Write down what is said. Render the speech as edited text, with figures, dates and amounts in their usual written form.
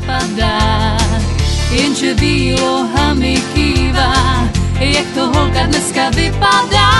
vypadá, jenže výloha mi kývá, jak to holka dneska vypadá.